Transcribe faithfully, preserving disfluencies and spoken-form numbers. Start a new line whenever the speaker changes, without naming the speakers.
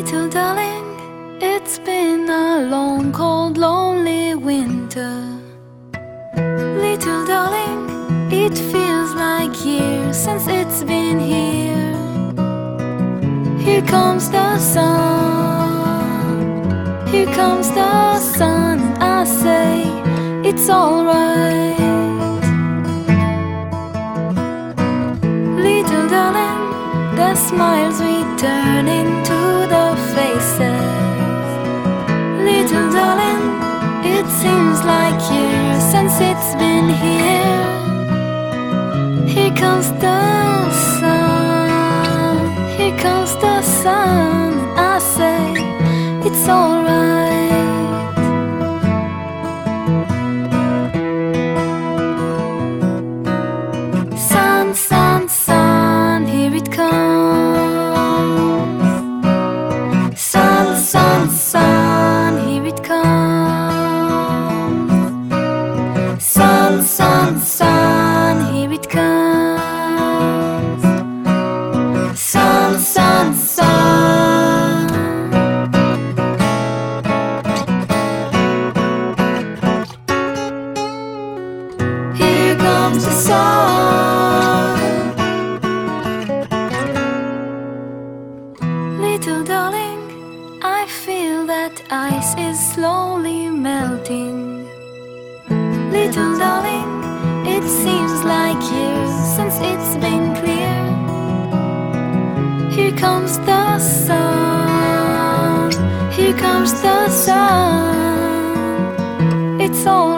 Little darling, it's been a long, cold, lonely winter. Little darling, it feels like years since it's been here. Here comes the sun, here comes the sun, and I say it's alright. Little darling, the smiles return into the faces. Little darling, it seems like years since it's been here. Here comes the sun, here comes the sun, and I say it's alright. Sun, sun, sun, here it comes. Sun, sun, sun, here it comes. Sun, sun, sun, here it comes. Sun, sun, sun. Here comes the sun. Little darling, I feel that ice is slowly melting. Little darling, it seems like years since it's been clear. Here comes the sun, here comes the sun. It's all